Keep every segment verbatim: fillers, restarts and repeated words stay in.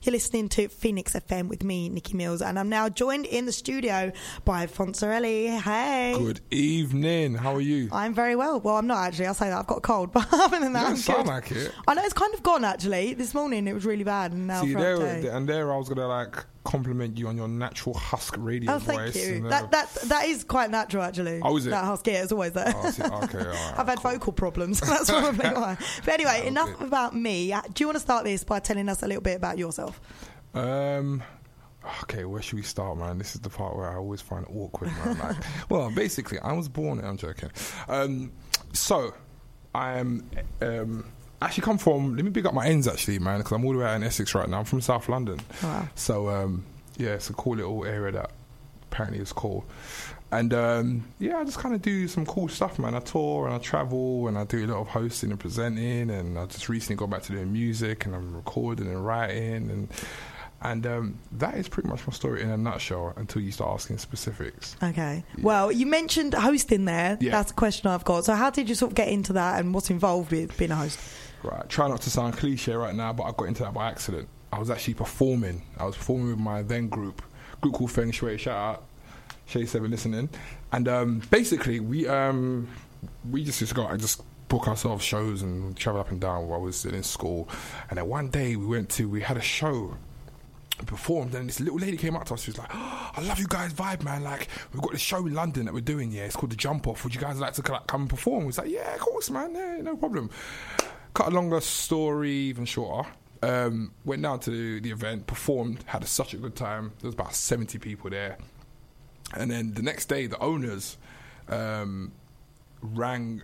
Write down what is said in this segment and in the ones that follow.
You're listening to Phoenix F M with me, Nikki Mills, and I'm now joined in the studio by Fonzarelli. Hey. Good evening. How are you? I'm very well. Well, I'm not actually. I'll say that. I've got a cold, but other than that, You don't I'm sound good. like it. I know it's kind of gone, actually. This morning it was really bad, and now See, for there, and there I was going to, like, compliment you on your natural husk radio oh, voice. thank you. And, uh, that, that, that is quite natural, actually. Oh, is it? That husky, it's always there. Oh, see, okay, all right, I've had cool. vocal problems, so that's probably why. But anyway, Okay. enough about me. Do you want to start this by telling us a little bit about yourself? Um... Okay, where should we start, man? This is the part where I always find it awkward, man. Like, well, basically, I was born... I'm joking. Um, so, I am... Um, actually come from... Let me pick up my ends, actually, man, because I'm all the way out in Essex right now. I'm from South London. Wow. So, um, yeah, it's a cool little area that apparently is cool. And, um, yeah, I just kind of do some cool stuff, man. I tour and I travel and I do a lot of hosting and presenting, and I just recently got back to doing music, and I'm recording and writing, and... And um, that is pretty much my story in a nutshell until you start asking specifics. Okay. Yeah. Well, you mentioned hosting there. Yeah. That's a question I've got. So how did you sort of get into that, and what's involved with being a host? Right. Try not to sound cliche right now, but I got into that by accident. I was actually performing. I was performing with my then group, group called Feng Shui. Shout out, Shay Seven listening. And um, basically, we um, we just used to go out and just book ourselves shows and travel up and down while we were still in school. And then one day we went to, we had a show. Performed, and this little lady came up to us. She was like, oh, I love you guys' vibe, man. Like, we've got this show in London that we're doing, yeah, it's called The Jump Off. Would you guys like to come and perform? We was like, yeah, of course, man, yeah, no problem. Cut a longer story, even shorter. Um, went down to the event, performed, had a, such a good time. There was about seventy people there. And then the next day, the owners um, rang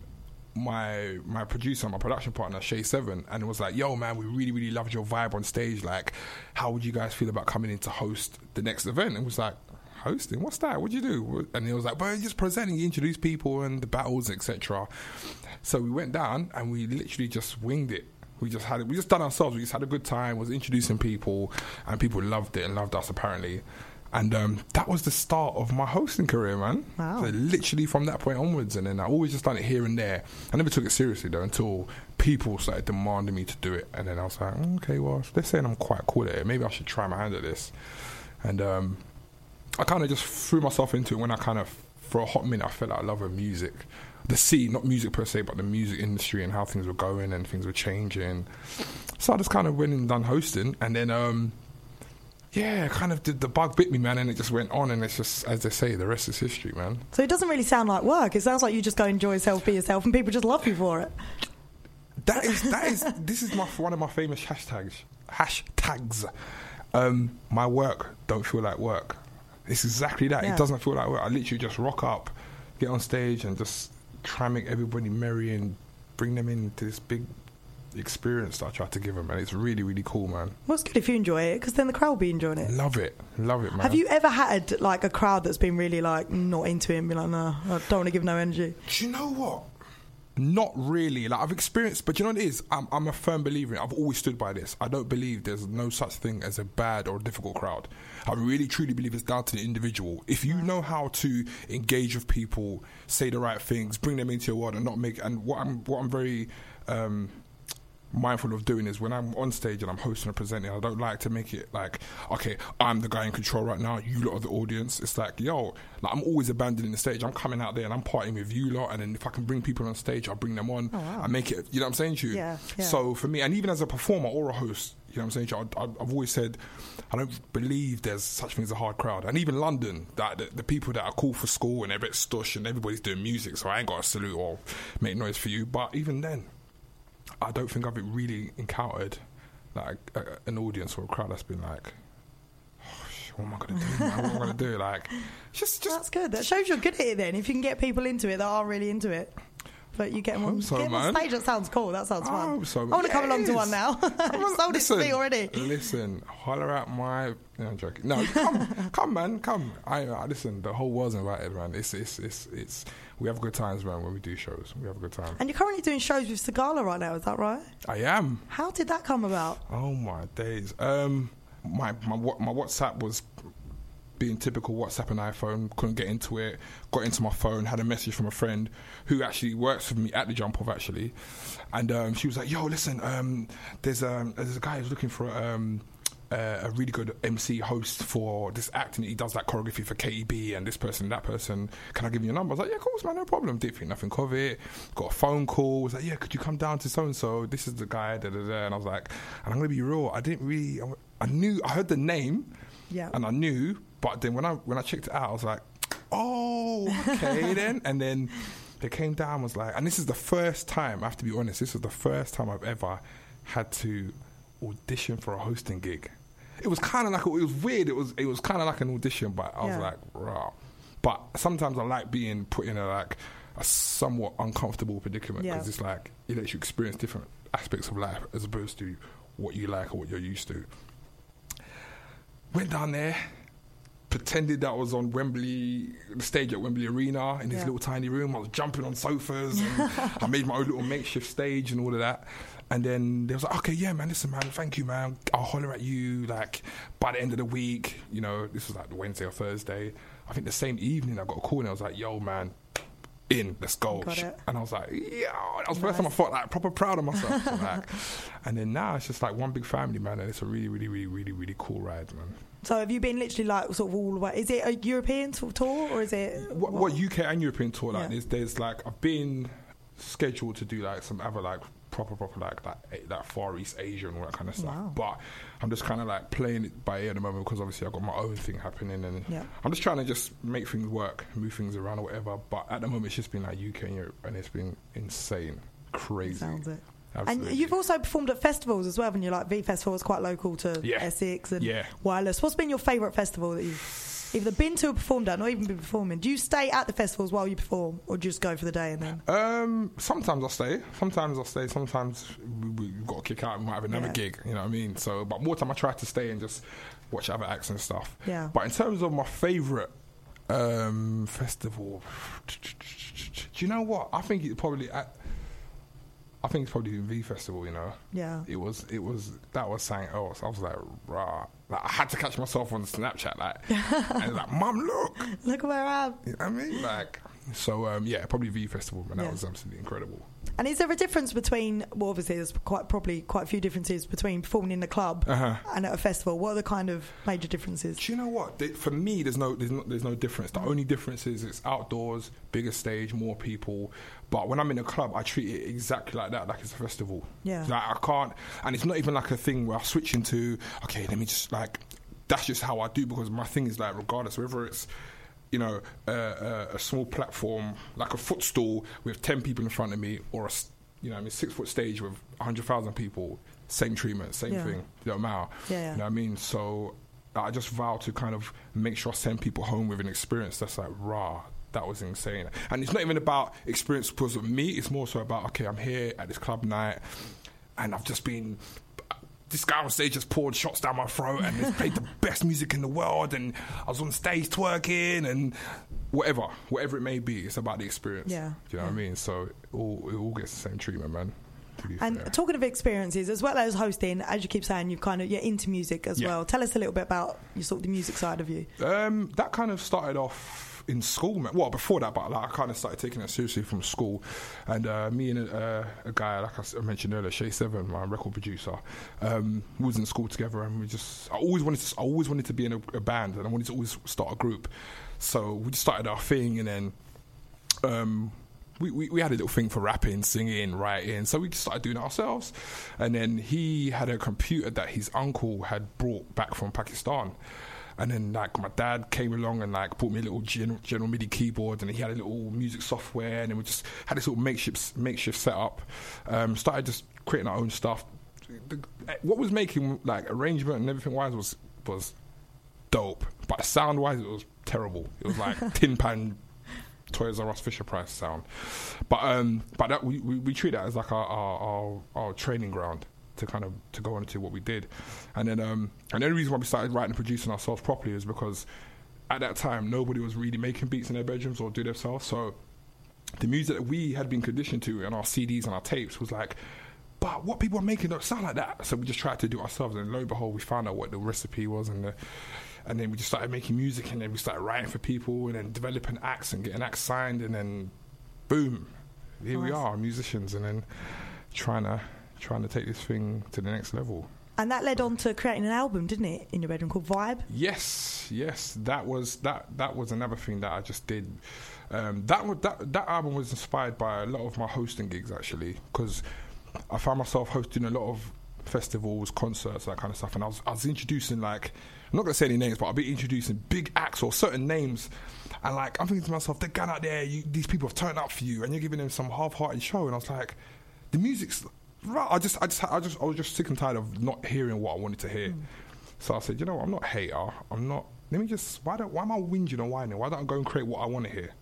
my my producer, my production partner, Shay Seven, and it was like, yo, man, we really, really loved your vibe on stage. Like, how would you guys feel about coming in to host the next event? And it was like, hosting? What's that? What'd you do? And it was like, well, you're just presenting, you introduce people and the battles, et cetera. So we went down and we literally just winged it. We just had it. We just done ourselves. We just had a good time. Was introducing people, and people loved it and loved us apparently. And um, that was the start of my hosting career, man. Wow. So literally from that point onwards. And then I always just done it here and there. I never took it seriously, though, until people started demanding me to do it. And then I was like, okay, well, they're saying I'm quite cool at it. Maybe I should try my hand at this. And um, I kind of just threw myself into it when I kind of, for a hot minute, I felt like I love of music. The scene, not music per se, but the music industry and how things were going and things were changing. So I just kind of went and done hosting. And then... Um, Yeah, kind of did the bug bit me, man, and it just went on, and it's just, as they say, the rest is history, man. So it doesn't really sound like work. It sounds like you just go enjoy yourself, be yourself, and people just love you for it. That is, that is, this is my one of my famous hashtags. Hashtags. Um, my work don't feel like work. It's exactly that. Yeah. It doesn't feel like work. I literally just rock up, get on stage, and just try and make everybody merry and bring them into this big experience that I try to give them, and it's really, really cool, man. Well, it's good if you enjoy it, because then the crowd will be enjoying it. Love it, love it, man. Have you ever had like a crowd that's been really like not into it and be like, no, I don't want to give no energy? Do you know what? Not really. Like, I've experienced, but you know what it is? I'm, I'm a firm believer in it. I've always stood by this. I don't believe there's no such thing as a bad or difficult crowd. I really, truly believe it's down to the individual. If you know how to engage with people, say the right things, bring them into your world, and not make. And what I'm, what I'm very um, mindful of doing is when I'm on stage and I'm hosting or presenting, I don't like to make it like, okay, I'm the guy in control right now, you lot are the audience. It's like, yo, like, I'm always abandoning the stage. I'm coming out there and I'm partying with you lot, and then if I can bring people on stage, I'll bring them on. Oh, wow. I make it, you know what I'm saying to you? Yeah, yeah. So for me, and even as a performer or a host, you know what I'm saying, I, I, I've always said I don't believe there's such thing as a hard crowd. And even London, that the, the people that are cool for school and they're a bit stush and everybody's doing music, so I ain't got to salute or make noise for you. But even then, I don't think I've really encountered like a, an audience or a crowd that's been like, oh, what am I going to do? Man? What am I going to do? Like, just, just That's good. That shows you're good at it then, if you can get people into it that are really into it. But you get them on, so, get them on man. stage, that sounds cool. That sounds I fun. hope so. I want to come along to one now. You've sold it to me already. Listen, holler at my... No, I'm joking. No, come, come, man, come. I, I listen. The whole world's invited, man. It's, it's, it's, it's. We have good times, man. When we do shows, we have a good time. And you're currently doing shows with Segala right now. Is that right? I am. How did that come about? Oh my days. Um, my my my WhatsApp was being typical WhatsApp and iPhone. Couldn't get into it. Got into my phone. Had a message from a friend who actually works with me at the Jump Off, actually, and um, she was like, "Yo, listen, um, there's um, there's a guy who's looking for um." uh, a really good M C host for this act, and he does like choreography for K E B and this person, that person. Can I give you a number? I was like, yeah, of course, man, no problem. Didn't think nothing of it. Got a phone call. Was like, yeah, could you come down to so and so? This is the guy. Da, da, da. And I was like, and I'm gonna be real. I didn't really. I, I knew. I heard the name. Yeah. And I knew, but then when I when I checked it out, I was like, oh, okay then. And then they came down, was like, and this is the first time, I have to be honest, this is the first time I've ever had to audition for a hosting gig. It was kind of like, it was weird, it was it was kind of like an audition, but I was Yeah. like, rah. But sometimes I like being put in a like a somewhat uncomfortable predicament, because Yeah. it's like, it lets you experience different aspects of life as opposed to what you like or what you're used to. Went down there, pretended that I was on Wembley, the stage at Wembley Arena in this Yeah. little tiny room. I was jumping on sofas and I made my own little makeshift stage and all of that. And then they was like, okay, yeah, man, listen, man, thank you, man. I'll holler at you, like, by the end of the week. You know, this was like Wednesday or Thursday. I think the same evening I got a call and I was like, yo, man, in, let's go. Got it. And I was like, yeah, that was the first Nice. time I felt like proper proud of myself. So, like, and then now it's just like one big family, man, and it's a really, really, really, really, really cool ride, man. So have you been literally like sort of all the way? Is it a European sort of tour or is it What, what U K and European tour like? Yeah. There's, there's like I've been scheduled to do like some other like proper proper like that like, that Far East Asia and all that kind of stuff. Wow. But I'm just kind of like playing it by ear at the moment because obviously I've got my own thing happening and Yeah. I'm just trying to just make things work, move things around or whatever. But at the moment it's just been like U K and Europe and it's been insane, crazy. Sounds it. Absolutely. And you've also performed at festivals as well, haven't you? Like V Festival is quite local to Yeah. Essex and Yeah. Wireless. What's been your favourite festival that you've either been to or performed at, not even been performing? Do you stay at the festivals while you perform or do you just go for the day and then? Um, sometimes I'll stay. Sometimes I'll stay. Sometimes we, we've got to kick out. We might have another Yeah. gig. You know what I mean? So, but more time I try to stay and just watch other acts and stuff. Yeah. But in terms of my favourite um, festival, do you know what? I think it probably. I, I think it's probably the V Festival. You know. Yeah. It was. It was. That was something else. I was like, rah. Like, I had to catch myself on Snapchat, like, and like, Mum, look. Look where I am. You know what I mean, like. So um, yeah, probably V Festival, man. That Yeah. was absolutely incredible. And is there a difference between, well, obviously there's quite probably quite a few differences between performing in the club Uh-huh. and at a festival. What are the kind of major differences? Do you know what? They, for me, there's no, there's no, there's no difference. The only difference is it's outdoors, bigger stage, more people. But when I'm in a club, I treat it exactly like that, like it's a festival. Yeah. Like I can't, and it's not even like a thing where I switch into, okay, let me just like, that's just how I do because my thing is like, regardless, whether it's, you know, uh, uh, a small platform like a footstool with ten people in front of me, or a, s- you know, I mean, six foot stage with a hundred thousand people, same treatment, same Yeah. thing. You know, matter. Yeah, yeah. You know what I mean? So I just vow to kind of make sure I send people home with an experience that's like, rah, that was insane. And it's not even about experience because of me. It's more so about, okay, I'm here at this club night, and I've just been. This guy on stage just poured shots down my throat and he's played the best music in the world, and I was on stage twerking and whatever, whatever it may be. It's about the experience. Yeah. Do you know what I mean? So it all, it all gets the same treatment, man. To be And fair. talking of experiences, as well as hosting, as you keep saying, you've kind of you're into music as Yeah. well. Tell us a little bit about your sort of the music side of you. Um, that kind of started off in school, man. Well, before that, but like, I kind of started taking it seriously from school. And uh, me and a, uh, a guy, like I s- I mentioned earlier, Shay Seven, my record producer, um, we was in school together, and we just, I always wanted to, I always wanted to be in a, a band, and I wanted to always start a group. So we just started our thing, and then. Um, We, we, we had a little thing for rapping, singing, writing, so we just started doing it ourselves. And then he had a computer that his uncle had brought back from Pakistan. And then like my dad came along and like brought me a little General, General MIDI keyboard, and he had a little music software, and then we just had this little makeshift makeshift setup. Um, started just creating our own stuff. The, what was making like arrangement and everything wise was was dope, but sound wise it was terrible. It was like Tin Pan. Toys R Us Fisher Price sound, but um, but that, we, we we treat that as like our, our our our training ground to kind of to go on into what we did, and then um, and the only reason why we started writing and producing ourselves properly is because at that time nobody was really making beats in their bedrooms or do themselves. So the music that we had been conditioned to in our C Ds and our tapes was like, but what people are making don't sound like that. So we just tried to do it ourselves, and lo and behold, we found out what the recipe was, and the. And then we just started making music, and then we started writing for people, and then developing acts and getting acts signed, and then boom, here we Nice. are, musicians, and then trying to trying to take this thing to the next level. And that led on to creating an album, didn't it, in your bedroom called Vibe? Yes, yes. That was that. That was another thing that I just did. Um, that was, that that album was inspired by a lot of my hosting gigs actually, because I found myself hosting a lot of festivals, concerts, that kind of stuff, and I was I was introducing like I'm not gonna say any names, but I'll be introducing big acts or certain names, and like I'm thinking to myself, they're going out there, you, these people have turned up for you, and you're giving them some half-hearted show, and I was like, the music's. Right, I just, I just, I just, I was just sick and tired of not hearing what I wanted to hear. Mm. So I said, you know what, I'm not a hater. I'm not. Let me just. Why don't? Why am I whinging and whining? Why don't I go and create what I want to hear?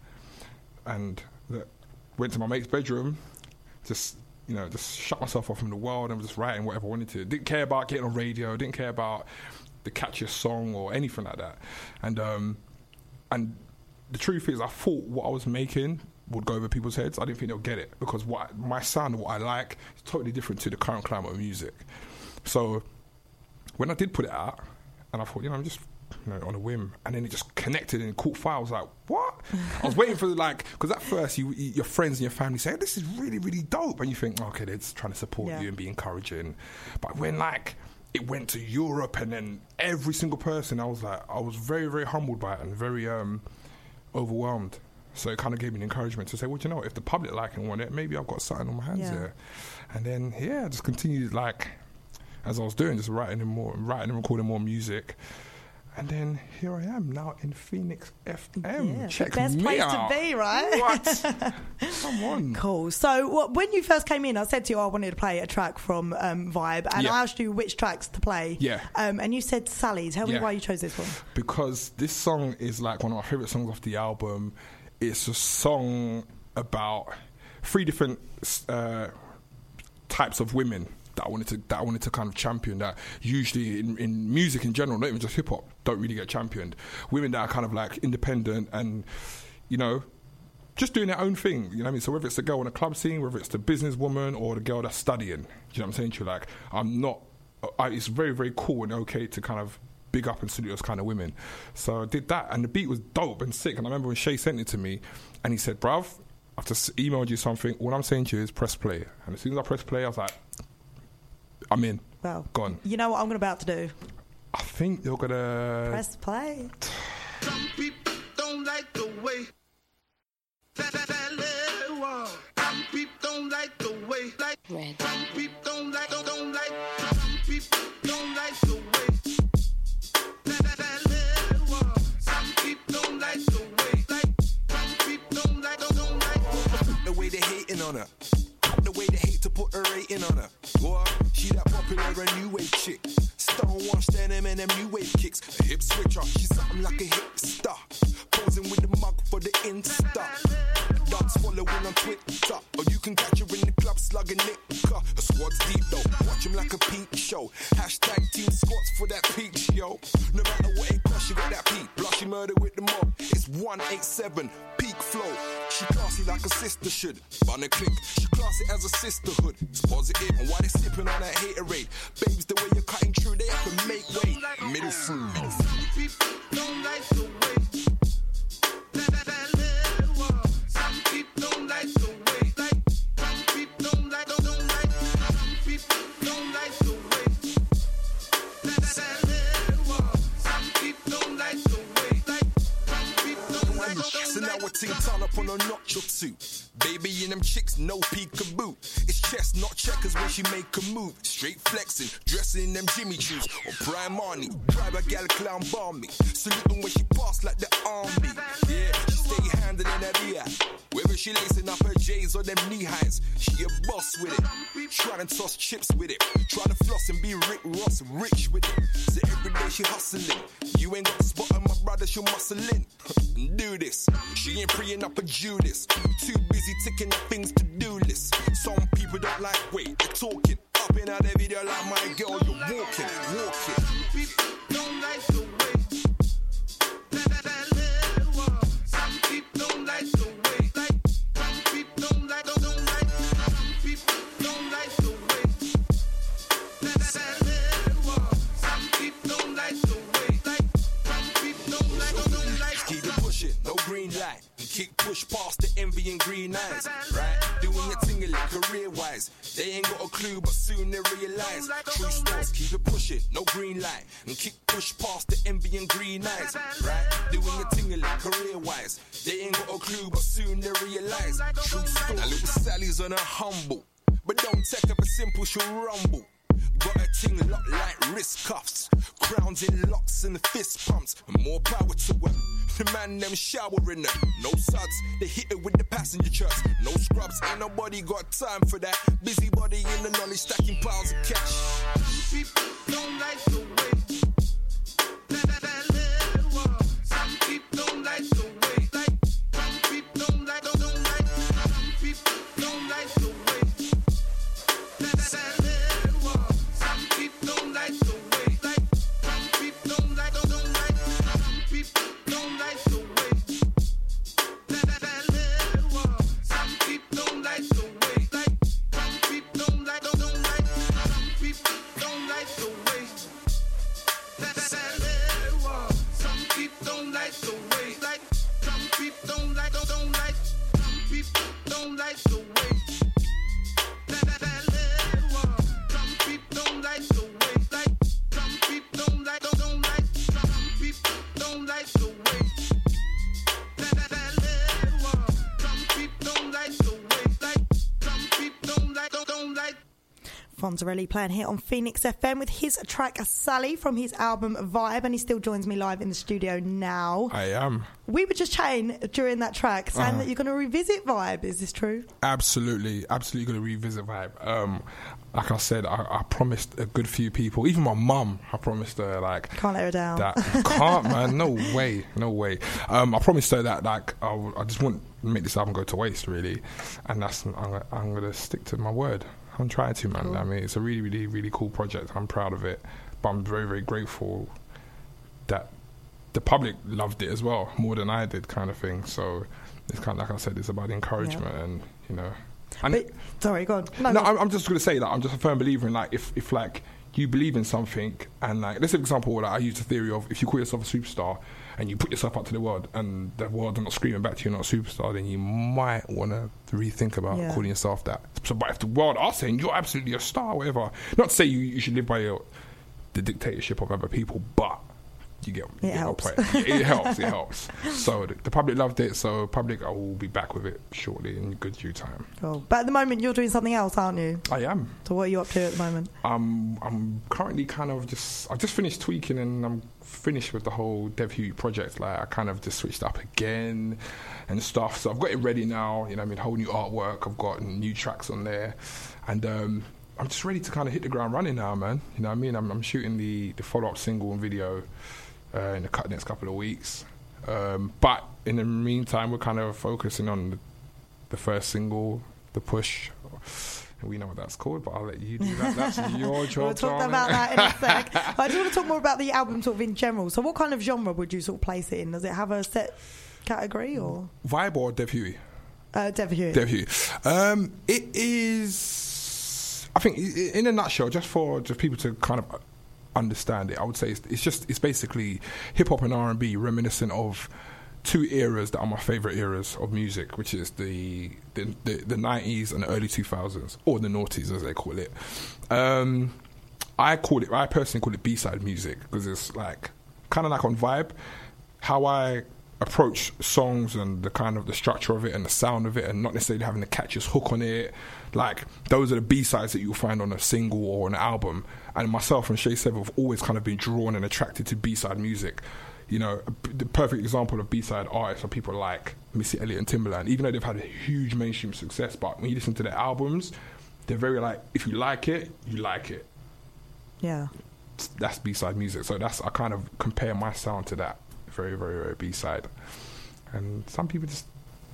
And the, went to my mate's bedroom, just you know, just shut myself off from the world and was just writing whatever I wanted to. Didn't care about getting on radio. Didn't care about the catchiest song or anything like that. And um, and the truth is, I thought what I was making would go over people's heads. I didn't think they'll get it because what my sound and what I like is totally different to the current climate of music. So when I did put it out, and I thought, you know, I'm just you know, on a whim, and then it just connected and caught fire. I was like, what? I was waiting for like, because at first you, you, your friends and your family say, this is really, really dope, and you think, okay, they're just trying to support yeah. you and be encouraging. But when like it went to Europe and then every single person, I was like, I was very, very humbled by it and very um, overwhelmed. So it kind of gave me an encouragement to say, well, you know what, if the public like and want it, maybe I've got something on my hands yeah. there. And then, yeah, I just continued, like, as I was doing, just writing and more, writing and recording more music. And then here I am now in Phoenix F M. Yeah, Check the best me place out. to be, right? What? Come on. Cool. So what, when you first came in, I said to you I wanted to play a track from um, Vibe, and yeah. I asked you which tracks to play. Yeah. Um, and you said Sally. Tell me yeah. why you chose this one. Because this song is like one of my favourite songs off the album. It's a song about three different uh, types of women that I wanted to that I wanted to kind of champion. That usually in, in music in general, not even just hip hop, don't really get championed. Women that are kind of like independent and you know just doing their own thing. You know what I mean? So whether it's the girl in a club scene, whether it's the businesswoman or the girl that's studying, you know what I'm saying to you? Like I'm not. I, it's very very cool and okay to kind of big up and salute those kind of women. So I did that, and the beat was dope and sick. And I remember when Shay sent it to me, and he said, bruv, I've just emailed you something. What I'm saying to you is press play. And as soon as I press play, I was like, I'm in. Well, gone. You know what I'm about to do? I think you're going to... Press play. Some people don't like the way that, that, that little wall. Some people don't like the way like Red. Some people don't like, don't, don't like. Some people don't like the way. On her. The way they hate to put a rating on her. Boy, she that popular a new wave chick. Stonewash denim and them new wave kicks. A hip switcher, she's something like a hip star. Posing with the mug for the Insta. Dance following on Twitter. Or you can catch her in the club slugging it. A squad's deep though, watch him like a peep show. Hashtag team squats for that peach, yo. No matter what it costs, you got that peak. Blushy murder with the mob. It's one eighty-seven, peak flow. She classy like a sister should. Bun a click, she classy as a sisterhood. It's positive, and why they sipping on that haterade? Babes, the way you're cutting through, they have to make way. Middle food. Some people don't like the way that, that, that little wall. Some people don't like the way. Like, some people don't like, don't, don't like. Some people don't like the way that, that, that little wall. Some people don't like the way. Like, some people don't like, don't, don't so like. now a team turn up on a notch or two. Baby and them chicks, no peekaboo. It's chess, not checkers when she make a move. Straight flexing, dressing in them Jimmy Choos or Prime Marnie. Drive a gal clown balmy. Saluting when she pass like the army. Yeah, she stay handling her V I. Whether she lacing up her J's or them knee highs, she a boss with it. Trying to toss chips with it. Trying to floss and be Rick Ross rich with it. So every day she hustling. You ain't got a spot on my brother, she'll muscle in. Do this. She ain't preying up a Judas. Too busy ticking up things to do list. Some people don't like wait, they're talking. Up in out the video like my girl, you're walking, walking. Some people don't like the way that, that, that little wall. Some people don't like the way. Like, some people don't like, don't, don't like. Some people don't like the way that, that, that little wall. Some people don't like the way. Like, some people don't like, don't, don't like. Keep it pushing, no green light. Kick push past the envy and green eyes. Right? Doing your tingling, career-wise. They ain't got a clue, but soon they realise. True stories, keep it pushing, no green light. And kick push past the envy and green eyes. Right? Doing a tingling, career-wise. They ain't got a clue, but soon they realise. True stories. A little Sally's on a humble, but don't take up a simple, she'll rumble. Got a ting locked like wrist cuffs, crowns in locks and the fist pumps, and more power to her. The man them showering them, no suds, they hit it with the passenger trucks. No scrubs, ain't nobody got time for that. Busybody in the knowledge, stacking piles of cash. People don't like the way that I live. Some people don't like the way, like some people don't like, don't, don't like. Some people don't like the way that I live. Don't like the way, like some people don't like, don't, don't like. Some people don't like the way that I live. Some people don't like the way, like some people don't like, don't, don't like. Some people don't like the way that I live. Some people don't like the way, like some people don't like, don't, don't like. Some people don't like the way that I live. Some people don't like the way. Fonzarelli playing here on Phoenix F M with his track Sally from his album Vibe, and he still joins me live in the studio now. I am. We were just chatting during that track saying uh-huh. that you're going to revisit Vibe. Is this true? Absolutely, absolutely going to revisit Vibe. Um, like I said, I, I promised a good few people, even my mum, I promised her like can't let her down. That can't, man. No way, no way. Um, I promised her that like I, I just wouldn't make this album go to waste, really, and that's I'm, I'm going to stick to my word. I'm trying to, man. Cool. I mean, it's a really, really, really cool project. I'm proud of it, but I'm very, very grateful that the public loved it as well, more than I did, kind of thing. So it's kind of like I said, it's about encouragement, yeah. and you know. And but, sorry, go on. No, no no. I'm, I'm just going to say that I'm just a firm believer in like if, if like you believe in something, and like let's say for example, like I use the theory of if you call yourself a superstar and you put yourself out to the world and the world are not screaming back to you, you're not a superstar, then you might want to rethink about yeah. calling yourself that. So, but if the world are saying you're absolutely a star, whatever, not to say you, you should live by your, the dictatorship of other people, but you get, you it get helps. it, it helps, it helps. So the, the public loved it, so public, I will be back with it shortly in good due time. Cool. But at the moment, you're doing something else, aren't you? I am. So what are you up to at the moment? Um, I'm currently kind of just, I've just finished tweaking and I'm finished with the whole Dev Huey project. Like I kind of just switched up again and stuff. So I've got it ready now, you know what I mean, whole new artwork. I've got new tracks on there. And um, I'm just ready to kind of hit the ground running now, man. You know what I mean? I'm, I'm shooting the, the follow-up single and video uh, in the next couple of weeks. Um, but in the meantime, we're kind of focusing on the, the first single, The Push. We know what that's called, but I'll let you do that. That's your job. We'll talk about that in a sec. I just want to talk more about the album sort of in general. So what kind of genre would you sort of place it in? Does it have a set category or? Vibe or Dev Huey? Uh, Dev Huey. Dev Huey. Um, it is, I think, in a nutshell, just for just people to kind of understand it, I would say it's, it's just, it's basically hip-hop and R and B reminiscent of two eras that are my favourite eras of music, which is the the, the the nineties and the early two thousands, or the noughties as they call it. Um, I call it, I personally call it B-side music, because it's like, kind of like on Vibe, how I approach songs and the kind of the structure of it and the sound of it, and not necessarily having the catchiest hook on it. Like, those are the B-sides that you'll find on a single or an album. And myself and Shay Seven have always kind of been drawn and attracted to B-side music. You know, the perfect example of B-side artists are people like Missy Elliott and Timbaland, even though they've had a huge mainstream success, but when you listen to their albums, they're very like, if you like it, you like it. Yeah. That's B-side music. So that's, I kind of compare my sound to that. Very, very, very B-side. And some people just,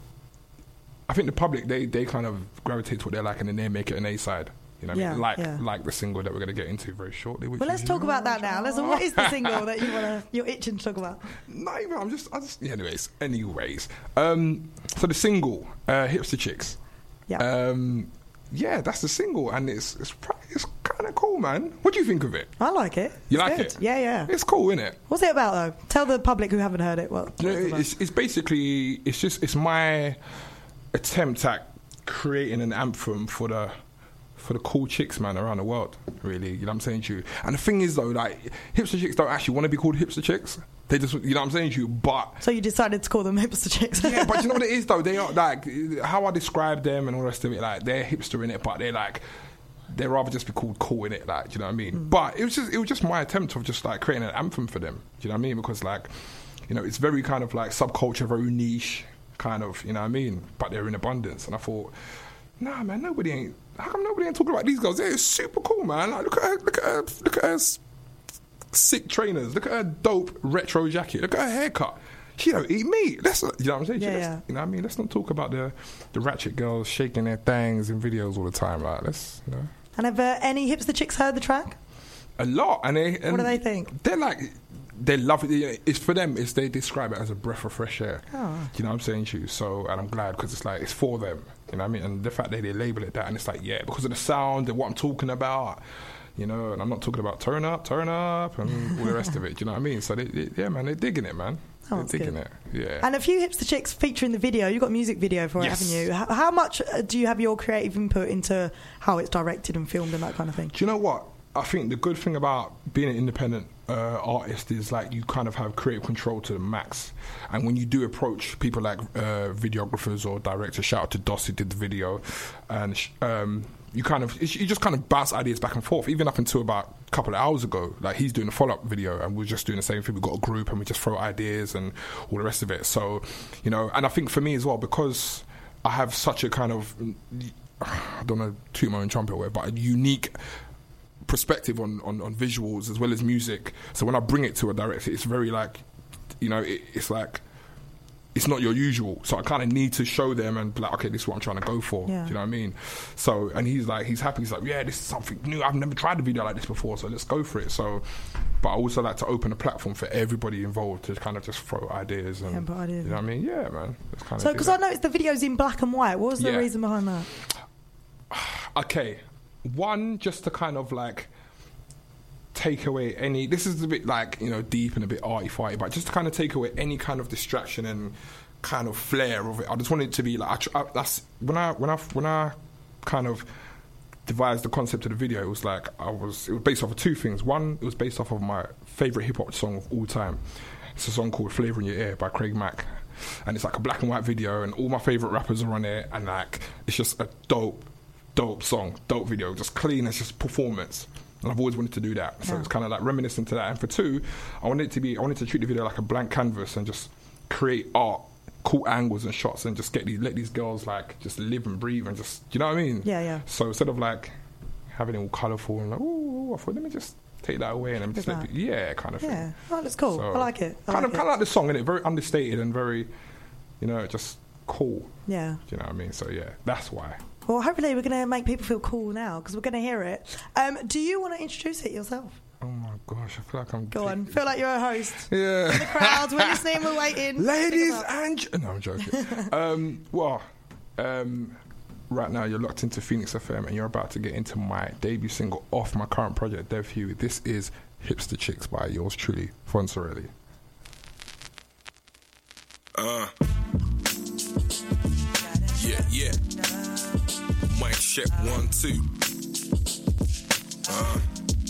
I think the public, they, they kind of gravitate to what they like, and then they make it an A-side. You know what yeah, I mean? Like, yeah. like the single that we're going to get into very shortly. Which well, let's is talk about that now. Let's, what is the single that you want to, you're itching to talk about? No, even, I'm just, I just, yeah, anyways, anyways. Um, so the single, uh, Hipster Chicks. Yeah. Um, yeah, that's the single, and it's it's, it's kind of cool, man. What do you think of it? I like it. You it's like good. it? Yeah, yeah. It's cool, isn't it? What's it about, though? Tell the public who haven't heard it what, what no, it's, it's, it's basically, it's just, it's my attempt at creating an anthem for the for the cool chicks, man, around the world, really. You know what I'm saying to you? And the thing is, though, like, hipster chicks don't actually want to be called hipster chicks. They just, you know what I'm saying to you? But... So you decided to call them hipster chicks? Yeah, but you know what it is, though? They are, like, how I describe them and all the rest of it, like, they're hipster in it, but they're, like, they'd rather just be called cool in it, like, do you know what I mean? Mm. But it was just, it was just my attempt of just, like, creating an anthem for them. Do you know what I mean? Because, like, you know, it's very kind of, like, subculture, very niche, kind of, you know what I mean? But they're in abundance. And I thought, nah, man, nobody ain't... How come nobody ain't talking about these girls? They're super cool, man. Like, look at her, look at her, look at her sick trainers. Look at her dope retro jacket. Look at her haircut. She don't eat meat. Let's, you know what I'm saying? Yeah, let's, yeah. You know what I mean? Let's not talk about the the ratchet girls shaking their things in videos all the time. Like, let's, you know. And have uh, any hipster chicks heard the track? A lot. And they. And what do they think? They're like, they love it. It's for them. It's they describe it as a breath of fresh air. Oh. You know what I'm saying to you? So, and I'm glad because it's like it's for them. You know what I mean? And the fact that they label it that, and it's like, yeah, because of the sound and what I'm talking about, you know, and I'm not talking about turn up, turn up, and all the rest of it. Do you know what I mean? So, they, they, yeah, man, they're digging it, man. Oh, they're digging good. it, yeah. And a few hipster chicks feature in the video. You've got a music video for it, yes. haven't you? How, how much do you have your creative input into how it's directed and filmed and that kind of thing? Do you know what? I think the good thing about being an independent uh, artist is like you kind of have creative control to the max. And when you do approach people like uh, videographers or directors, shout out to Doss who did the video, and um, you kind of you just kind of bounce ideas back and forth. Even up until about a couple of hours ago, like he's doing a follow-up video and we're just doing the same thing. We've got a group and we just throw ideas and all the rest of it. So, you know, and I think for me as well, because I have such a kind of, I don't know, toot my own trumpet or whatever, but a unique perspective on, on, on visuals as well as music. So when I bring it to a director, it's very like, you know, it, it's like, it's not your usual. So I kind of need to show them and be like, okay, this is what I'm trying to go for. Yeah. Do you know what I mean? So, and he's like, he's happy. He's like, yeah, this is something new. I've never tried a video like this before, so let's go for it. So, but I also like to open a platform for everybody involved to kind of just throw ideas. And, yeah, but ideas. You know what I mean? Yeah, man. Let's kind so, of because I noticed the video's in black and white. What was the yeah. reason behind that? Okay. One, just to kind of like take away any, this is a bit like, you know, deep and a bit arty-farty, but just to kind of take away any kind of distraction and kind of flair of it. I just want it to be like, I, I, that's when I when I when I kind of devised the concept of the video. It was like I was it was based off of two things. One, it was based off of my favorite hip hop song of all time. It's a song called "Flavor in Your Ear" by Craig Mack, and it's like a black and white video, and all my favorite rappers are on it, and like it's just a dope, dope song, dope video, just clean. It's just performance. And I've always wanted to do that, so yeah. It's kind of like reminiscent to that. And for two, I wanted it to be, I wanted to treat the video like a blank canvas and just create art, cool angles and shots, and just get these, let these girls like just live and breathe and just, do you know what I mean? Yeah, yeah. So instead of like having it all colourful and like, ooh, I thought let me just take that away and then just let people, yeah, kind of thing. Yeah, oh, that's cool. So, I like it. I kind like of, it. kind of like the song, innit? Very understated and very, you know, just cool. Yeah. Do you know what I mean? So yeah, that's why. Well, hopefully we're going to make people feel cool now because we're going to hear it. Um, do you want to introduce it yourself? Oh my gosh, I feel like I'm... Go on, feel like you're a host. Yeah. In the crowd, we're listening, we're waiting. Ladies and... No, I'm joking. um, well, um, right now you're locked into Phoenix F M and you're about to get into my debut single off my current project, Dev Huey. This is Hipster Chicks by yours truly, Fonsorelli. Uh... Yeah, yeah. Mic check one, two. Uh,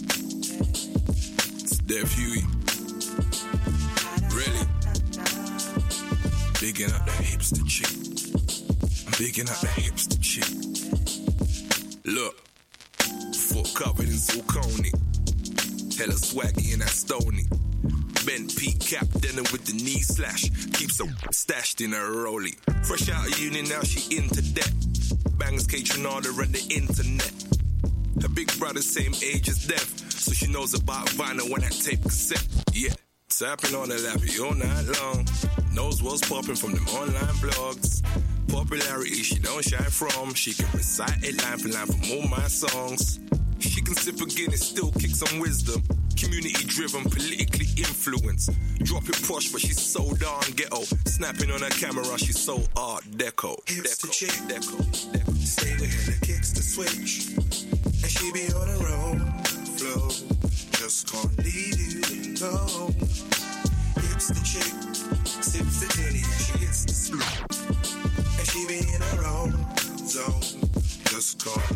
it's Dev Huey. Really? Bigging up that hipster chick. I'm bigging up that hipster chick. Look, foot covered in zirconia. Hella swaggy in that stony. Bent peak cap, denim with the knee slash. Keeps her stashed in her rollie. Fresh out of uni, now she into debt. Bangers catering order and the internet. Her big brother's same age as Dev, so she knows about vinyl when that tape cassette. Yeah, tapping on the lappy all night long. Knows what's popping from them online blogs. Popularity she don't shine from. She can recite it line for line from all my songs. She can sip a Guinness, still kick some wisdom. Community driven, politically influenced. Drop it posh, but she's so darn ghetto. Snapping on her camera, she's so art deco. Hips deco, to chick, deco, deco. Stay with her, kicks the switch. And she be on her own flow. Just can't leave you alone. Hips the chick, sips the tinny, she gets the split. And she be in her own zone.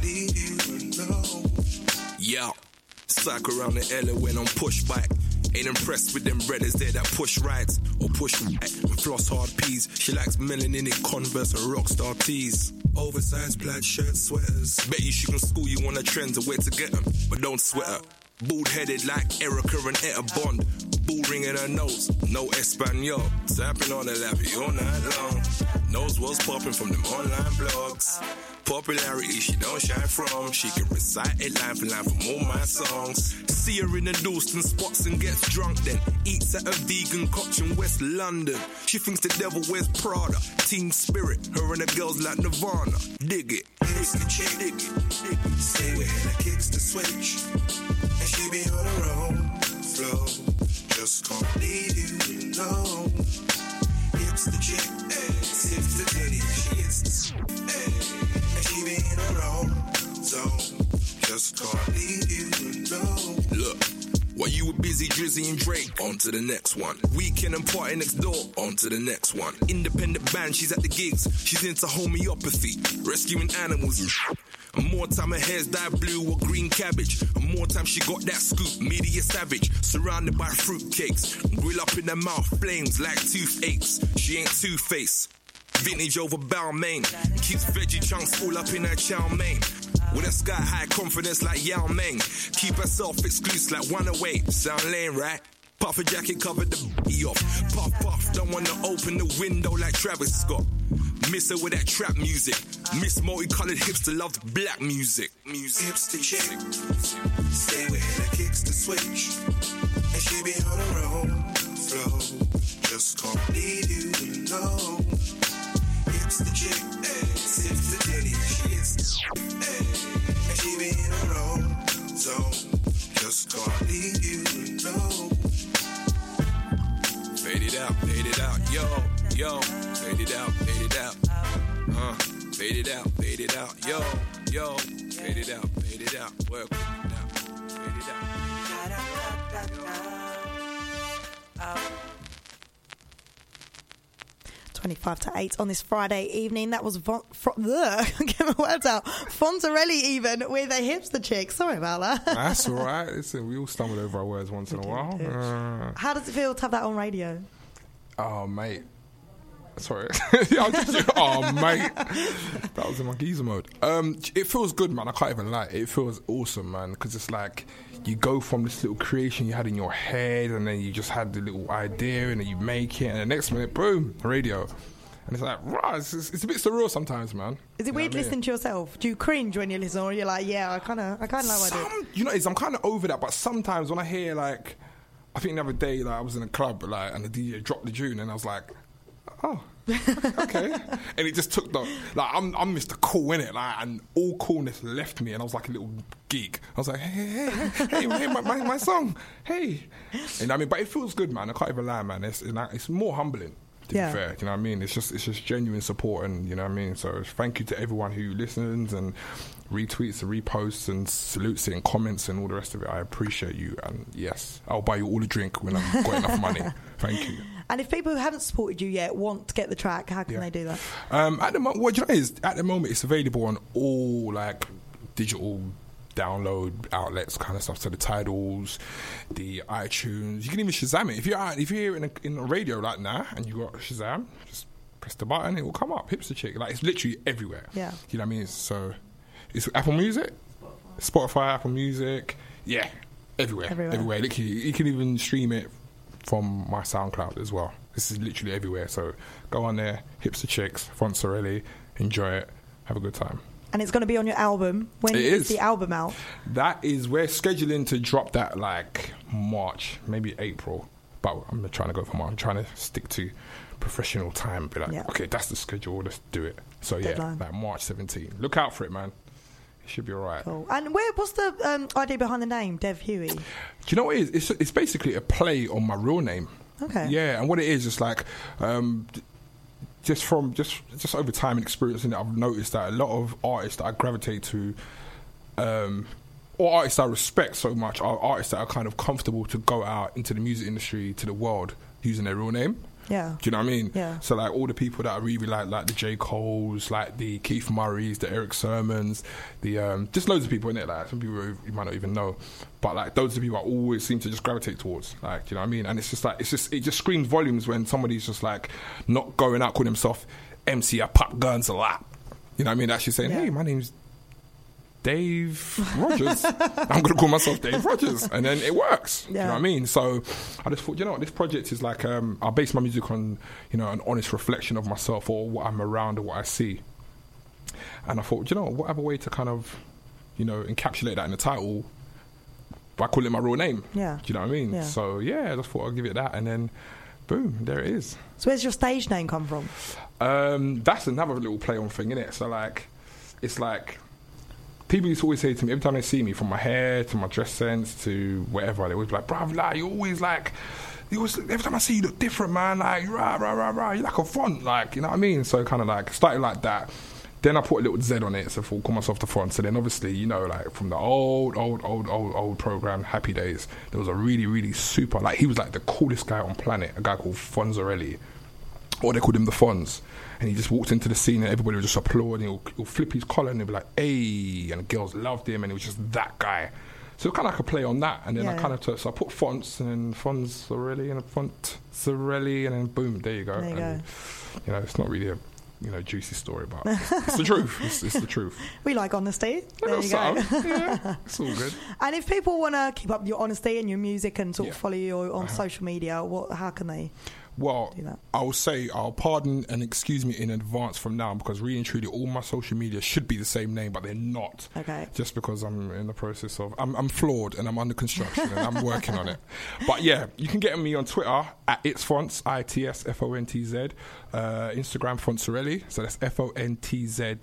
leave you alone. Yo, cycle around the Ella when on push bike. Ain't impressed with them brothers there that push rides or push right and floss hard peas. She likes melanin in Converse and Rockstar tees. Oversized plaid shirts, sweaters. Bet you she can school you on the trends of where to get them, but don't sweat her. Bald headed like Erica and Etta Bond. Bull ring in her nose, no Espanol. Tapping on the lappy all night long. Nose was popping from them online blogs. Popularity she don't shine from. She can recite it line for line from all my songs. See her in the Dalston spots and gets drunk, then eats at a vegan coach in West London. She thinks the devil wears Prada. Team spirit, her and the girls like Nirvana. Dig it, It's the chick, dig it, dig it. Stay with her, kicks the switch. And she be on her own flow. Just can't leave you alone. It's the chick, hey, sips the titty. She gets the hey, and she be in her own zone. Just can't leave you alone. look. While you were busy Drizzy and Drake, on to the next one. Weekend and party next door, on to the next one. Independent band, she's at the gigs. She's into homeopathy, rescuing animals and shit. And more time her hair's dyed blue or green cabbage. And more time she got that scoop, media savage. Surrounded by fruitcakes, grill up in her mouth, flames like toothaches. She ain't two-faced, vintage over Balmain. Keeps veggie chunks all up in her chow mein. With a sky high confidence like Yao Ming. Keep herself exclusive like one away. Sound lame, right? Puffer jacket covered the b off. Puff puff, don't wanna open the window like Travis Scott. Miss her with that trap music. Miss multicolored hipster loves black music. Music. Hipster chick. Stay with her, kicks the switch. And she be on her own flow. Just can't leave you alone. It's the chick, hey, sips the titty. She gets hey, and she be in her own zone. Just can't leave you alone. Fade it out, fade it out, yo, yo. Fade it out, fade it out. Uh, fade it out, fade it out, yo, yo. Fade it out, fade it out. Work it out, fade it out. twenty-five to eight on this Friday evening. That was Von, Fro- ugh, get my words out. Fontarelli even with a hipster chick. Sorry about that. That's all right. Listen, we all stumble over our words once in a while. Uh, How does it feel to have that on radio? oh, mate. Sorry. Yeah, just, oh, mate. That was in my geezer mode. Um, it feels good, man. I can't even lie. It feels awesome, man, because it's like you go from this little creation you had in your head, and then you just had the little idea, and then you make it, and the next minute, boom, radio. And it's like, right, it's, it's a bit surreal sometimes, man. Is it You know weird what I mean? listening to yourself? Do you cringe when you listen, or you're like, yeah, I kind of, I kind of like what I do? Some, you know, it's, I'm kind of over that, but sometimes when I hear, like, I think the other day, like, I was in a club, like, and the D J dropped the tune, and I was like, oh, okay. And it just took the, like, I'm, I'm Mister Cool, innit? Like, and all coolness left me, and I was like a little geek. I was like, hey, hey, hey, hey, hey my, my, my song, hey. And I mean, but it feels good, man. I can't even lie, man. It's, it's more humbling. To Yeah. be fair, you know what I mean? It's just it's just genuine support, and you know what I mean? So thank you to everyone who listens and retweets and reposts and salutes it and comments and all the rest of it. I appreciate you, and yes, I'll buy you all a drink when I've got enough money. Thank you. And if people who haven't supported you yet want to get the track, how can Yeah. they do that? Um, at the moment, what you know is at the moment it's available on all like digital download outlets, kind of stuff. So the Tidals, the iTunes. You can even Shazam it if you're out, if you're here in a, in a radio like now and you got Shazam, just press the button, it will come up. Hipster Chick, like it's literally everywhere. Yeah. You know what I mean? So it's Apple Music, Spotify, Spotify Apple Music, yeah, everywhere, Everywhere. everywhere. Literally, you can even stream it from my SoundCloud as well. This is literally everywhere. So go on there, Hipster Chicks, Fontarelli, enjoy it, have a good time. And it's going to be on your album. When It is is. the album out? That is, we're scheduling to drop that like March, maybe April. But I'm not trying to go for March. I'm trying to stick to professional time. Be like, Yeah. okay, that's the schedule. Let's do it. So yeah, Deadline. like March seventeenth. Look out for it, man. It should be all right. Cool. And where? What's the um, idea behind the name, Dev Huey? Do you know what it is? It's, it's basically a play on my real name. Okay. Yeah, and what it is, it's like, um, just from just just over time and experiencing it, I've noticed that a lot of artists that I gravitate to, um, or artists I respect so much, are artists that are kind of comfortable to go out into the music industry, to the world, using their real name. Yeah. Do you know what I mean? Yeah. So like all the people that I really like, like the J. Coles, like the Keith Murrays, the Eric Sermons, the um, just loads of people in it. Like some people you might not even know, but like those are the people I always seem to just gravitate towards. Like, do you know what I mean? And it's just like it's just it just screams volumes when somebody's just like not going out calling himself M C. I pop guns a lot. You know what I mean? Actually saying, Yeah. hey, my name's Dave Rogers. I'm going to call myself Dave Rogers. And then it works. Yeah. You know what I mean? So I just thought, you know what, this project is like, um, I base my music on, you know, an honest reflection of myself or what I'm around or what I see. And I thought, you know, what other way to kind of, you know, encapsulate that in the title by calling it my real name. Yeah. Do you know what I mean? Yeah. So, yeah, I just thought I'd give it that. And then, boom, there it is. So where's your stage name come from? Um, that's another little play on thing, innit? So, like, it's like... People used to always say to me, every time they see me, from my hair to my dress sense to whatever, they always be like, bruv, like, you always like, you always, every time I see you look different, man, like, rah, rah, rah, rah, you're like a font, like, you know what I mean? So kind of like, started like that. Then I put a little Z on it, so I call myself the Font. So then obviously, you know, like from the old, old, old, old, old program, Happy Days, there was a really, really super, like, he was like the coolest guy on planet, a guy called Fonzarelli, or they called him the Fonz. And he just walked into the scene and everybody would just applaud and he'll, he'll flip his collar and they'll be like, hey, and the girls loved him and he was just that guy. So kind of like a play on that. And then Yeah, I yeah. kind of, took, so I put fonts and then Fonzarelli and a font Zarelli and then boom, there you go. There you and, go. You know, it's not really a, you know, juicy story, but it's the truth. It's, it's the truth. We like honesty. There you go. Something. Yeah, it's all good. And if people want to keep up your honesty and your music and sort of Yeah. follow you on social media, what? How can they? Well, Do that. I'll say, I'll pardon and excuse me in advance from now because really and truly all my social media should be the same name, but they're not. Okay. Just because I'm in the process of, I'm, I'm flawed and I'm under construction and I'm working on it. But yeah, you can get me on Twitter at It's Fonts, I T S F O N T Z. Uh, Instagram, Fonzarelli, so that's F O N T Z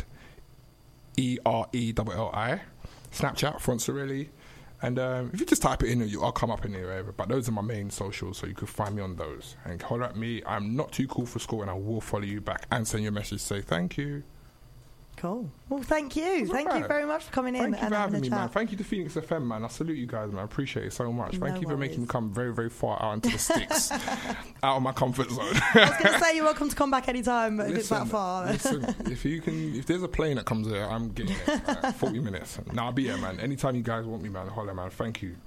E R E L L I. Snapchat, Fonzarelli. And um, if you just type it in, you- I'll come up in there. But those are my main socials, so you can find me on those. And holler at me. I'm not too cool for school, and I will follow you back and send you a message. Say thank you. Cool. Well, thank you. It's Thank all you right. very much for coming in Thank you and for having having a me, chat. man. Thank you to Phoenix F M, man. I salute you guys, man. I appreciate it so much. Thank No you for making me worries. come very, very far out into the sticks, out of my comfort zone. I was going to say you're welcome to come back anytime if it's that Listen, far. listen, if you can, if there's a plane that comes here, I'm getting it. Like, Forty minutes. Nah, I'll be here, man. Anytime you guys want me, man, holler, man. Thank you.